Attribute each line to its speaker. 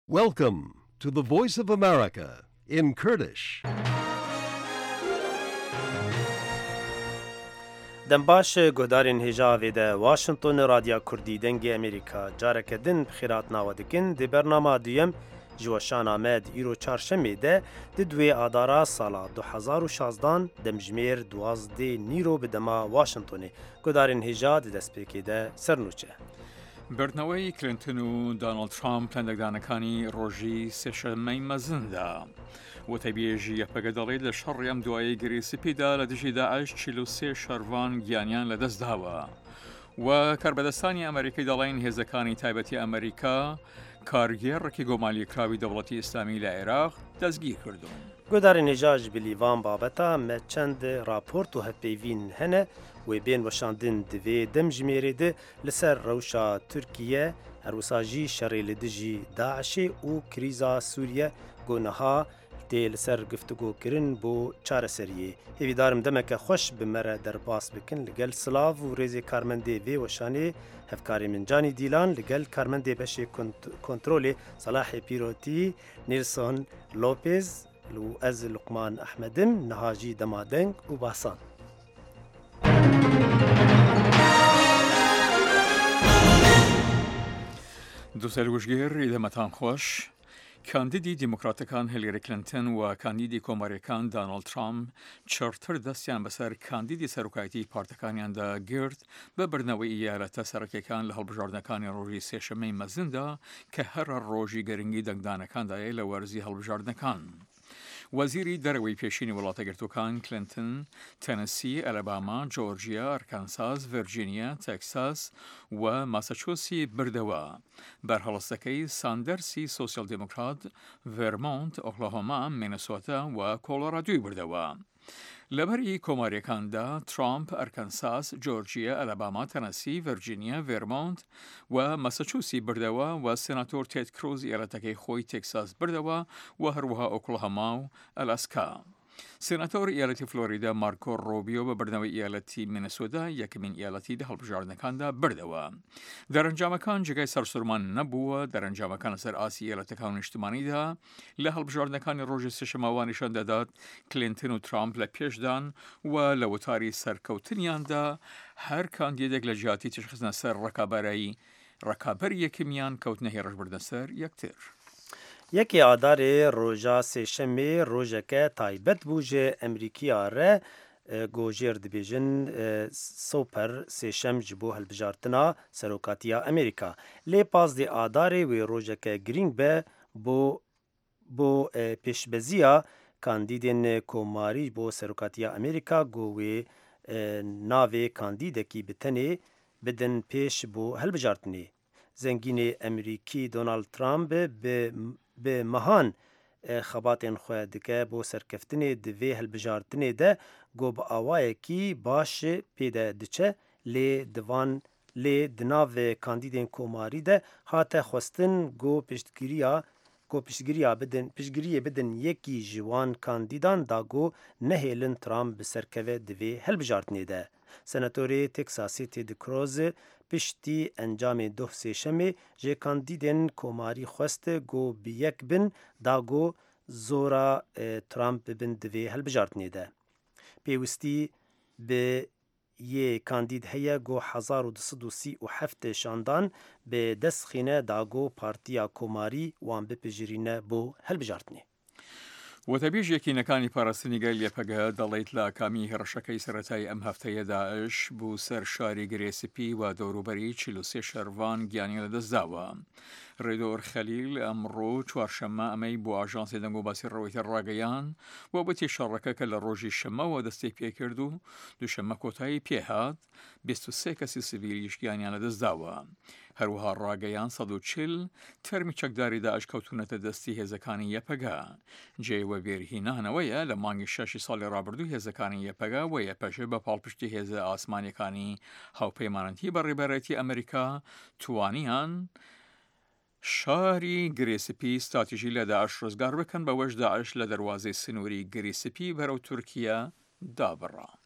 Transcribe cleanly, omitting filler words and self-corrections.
Speaker 1: Welcome to the Voice of America in Kurdish.
Speaker 2: دنباش گودارین هجاوی ده واشنطن رادیا کردی دنگ امریکا جارک دن بخیرات ناودکن دی برنامه دویم جوشان آمد ایرو چارشمی ده دوی آدارا سالا 2016 دمجمیر 12 نیرو بدما واشنطنی گودارین هجا دی دسپیکی ده سرنوچه.
Speaker 3: بردنەوەی کلنتن و دانالد ترامپ لەندەکدانەکانی ڕۆژی سێشەممەی مەزندا وتەبێژی یەپەگە دەڵێت لە شەڕیەم دوایی گریسپیدا لە دژی داعش 43 شەروان گیانیان لەدەستداوە و کاربەدەستانی ئەمریکای دەڵێن هێزەکانی تایبەتی ئەمریکا کارگێڕێکی گۆمالیکراوی دەوڵەتی ئیسلامی لە عێراق دەستگیر کردوون.
Speaker 2: گودارین هجاج بلیوان بابەتا مە چەند راپۆرت و هەپێوین هەنە و بین وشاندن دوی دمجمێری ده لسر روشا ترکیه هروساجی شری لدجی داعش و کریزا سوریه گونها دی لسر گفتگو کرن بو چار سریه هیویدارم دمک خوش بمره در باس بکن لگل سلاو و ریزی کارمنده وی وشانی هفکاری من جانی دیلان لگل کارمنده بشه کنترول صلاح پیروتی نیلسون لوپیز لو از لقمان احمدم نهاجی دمادنگ و باسان
Speaker 3: دووسەرگوژگێر ئیدەمەتان خۆش کاندیدی دیموکراتەکان هیلاری کلنتن و کاندیدی کۆماریەکان دانالد ترامپ چڕتر دەستیان بەسەر کاندیدی سەرۆکایەتی پارتەکانیاندا گرت بە بردنەوەی ایالەتە سەرەکیەکان لە هەڵبژاردنەکانی ڕۆژی سێشەممەی مەزندا کە هەر ڕۆژی گەرنگی دەنگدانەکاندایە لە وەرزی هەڵبژاردنەکان. وەزیری دەرەوەی پێشینی وڵاتەگرتوەکان کلنتن تەنەسی، ئەلەباما، جۆرجیا، ئەرکانساس، ڤێرجینیا، تەکساس و ماساچوسی بردەوە. بەرهەڵەستەکەی ساندەرسی سۆسیال دموکرات، ڤێرمۆنت، ئۆکلاهۆما، مینەسۆتا و کۆلۆرادۆی بردەوە. لەبەری کۆماریەکاندا ترامپ ئەرکانساس، جۆرجیا، ئەلەباما، تەنەسی، ڤێرجینیا، ڤێرمۆنت و ماساچوسی بردەوە و سێناتۆر تێد کروز ئیالەتەکەی خۆی تێکساس بردەوە و هەروەها ئۆکلاهۆما و ئەلاسکا. سێناتۆر ئیالەتی فلۆریدا مارکۆ ڕۆبیۆ بە بردنەوەی ئیالەتی مینەسۆتا یەکەمین ئیالەتی لە هەڵبژاردنەکاندا بردەوە. دەرەنجامەکان جگای سەرسوورمان نەبووە دەرەنجامەکان لەسەر ئاسی ئیالەتەکان و نیشتمانیدا لە هەڵبژاردنەکانی ڕۆژی سێشەمەوانیشان دەدات کلنتن و ترامپ لە پێشدان و لە وتاری سەرکەوتنیاندا هەر کاندیدێک لە جیاتی تشخیصنە سەر ڕکابەری یەکەمیان کەوتنە هێرشبردنە سەر یەکتر.
Speaker 2: یکی آدار روژا سێشەمێ ڕۆژەکە تایبەت بوو ژێ ئەمریکیا ڕە گۆژێر دەبێژن سۆپەر سێشەم ji بۆ هەڵبژاردنا سەرۆکاتیە ئەمریکا. لێ پازدێ ئادارێ وێ ڕۆژەکە گرنگ بە بۆ پێشبەزیە کاندیدên کۆماری بۆ سەرۆکاتیە ئەمریکا گۆ وێ ناوێ کاندیدێکی بتەنێ بدن پێش بۆ هەڵبژاردنێ. زەنگینێ ئەمریکی دۆناڵد ترامپ به مەهان خەباتên xwe dike بۆ سەرکەفتنê divê hilbijartinê de got bi awayekî baş pêde diçe lê di nav kandîdên komarî de hate xwestin got piştgiriyê bidin yekî ji wan kandîdan da got nehêlin Trump bi serkeve divê hilbijartinê de. Senatorê Teksasê Ted Cruz piştî encamê doh sêşemê jê kandîdên komarî xwest got bi yek bin da got zora Trump bibin divê hilbijartinê de. Pêwîstî bi yê kandîd heye got 1237 şandan bi dest xîne da got partiya komarî wan bipijirîne بۆ hilbijartinê.
Speaker 3: وتەبێژێکینەکانی پاراستنی گەل لێپەگە دەڵێت لە کامی هێرشەکەی سەرەتای ئەم هەفتەیە داعش بوو سەر شاری گرێسپی و دەوروبەری 43 شەروان گیانی لەدەستداوە. ڕێدۆر خەلیل ئەمڕۆ چوارشەممە ئەمەی بۆ ئاژانسی دەنگ و باسی ڕەوەیتر ڕاگەیان و بەتی شەڕەکە کە لە ڕۆژی شەمەوە دەستی پێکرد و دووشەممە کۆتایی پێهات 23 کەسی سڤیلیش گیانیان لەدەستداوە. هەروەها ڕاگەیان 140 تەرمی چەکداری داعش کەوتونەتە دەستی هێزەکانی یەپەگا. جێوە بێرهینانەوەیە لە مانگی 6 ساڵی ڕابردوو هێزەکانی یەپەگا و یەپەژێ بە پاڵپشتی هێزە ئاسمانیەکانی هاوپەیمانەتی بەڕێبەرەتی ئەمریکا توانیان شاری گرێسپی ستاتیژی لە داعش ڕزگار بکەن بەوەش داعش لە دەواازەی سنووری گرێسپی بەرەو تورکیا دابڕا.